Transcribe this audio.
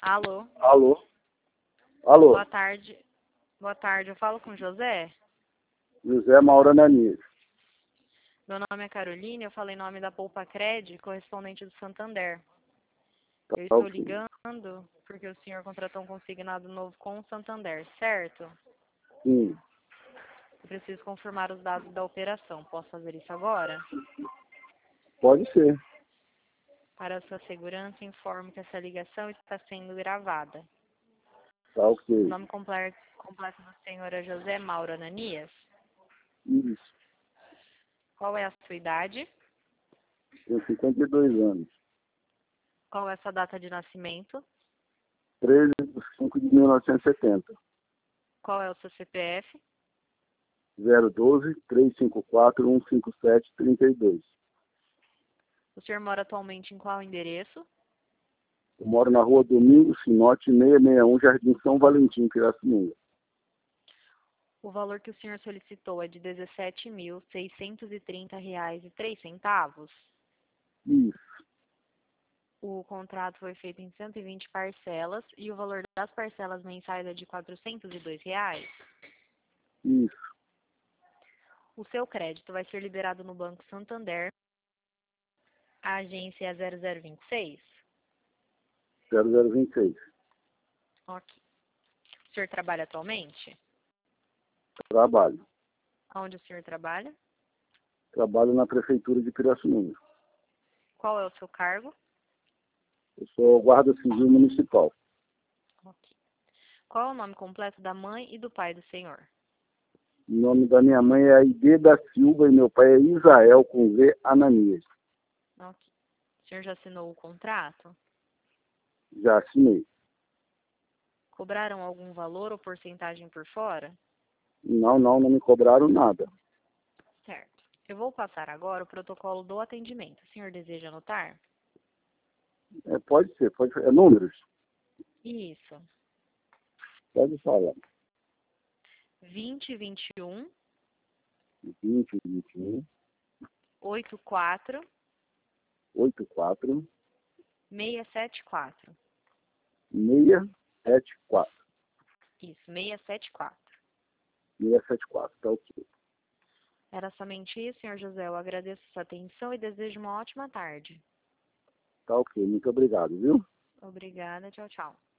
Alô? Alô? Alô? Boa tarde. Boa tarde, eu falo com o José. José Mauro Ananias. Meu nome é Carolina, eu falo em nome da Poupa Cred, correspondente do Santander. Tá Eu estou ok. ligando porque o senhor contratou um consignado novo com o Santander, certo? Sim, Eu preciso confirmar os dados da operação. Posso fazer isso agora? pode ser. Para a sua segurança, informo que essa ligação está sendo gravada. Tá O ok. nome completo do senhor é José Mauro Ananias. Isso. Qual é a sua idade? Tenho 52 anos. Qual é a sua data de nascimento? 13/5/1970. Qual é o seu CPF? 012-354-157-32. O senhor mora atualmente em qual endereço? Eu moro na rua Domingos Sinote, 661, Jardim São Valentim, Pirassununga. O valor que o senhor solicitou é de R$ 17.630,03. Isso, O contrato foi feito em 120 parcelas e o valor das parcelas mensais é de R$ 402. isso. O seu crédito vai ser liberado no Banco Santander. A agência é 0026. 0026. Ok. O senhor trabalha atualmente? Trabalho. Onde o senhor trabalha? Trabalho na Prefeitura de Pirassununga. Qual é o seu cargo? Eu sou guarda civil municipal. Ok. Qual é o nome completo da mãe e do pai do senhor? O nome da minha mãe é Aide da Silva e meu pai é Israel, com V, Ananias. Ok. O senhor já assinou o contrato? Já assinei. Cobraram algum valor ou porcentagem por fora? Não me cobraram nada. Certo. Eu vou passar agora o protocolo do atendimento. O senhor deseja anotar? Pode ser, pode ser. É números? Isso. Pode falar. 2021 2021 84 84 674. 674. Isso, 674. 674, tá ok. Era somente isso, senhor José. Eu agradeço a sua atenção e desejo uma ótima tarde. Tá ok, muito obrigado, viu? Obrigada. Tchau, tchau.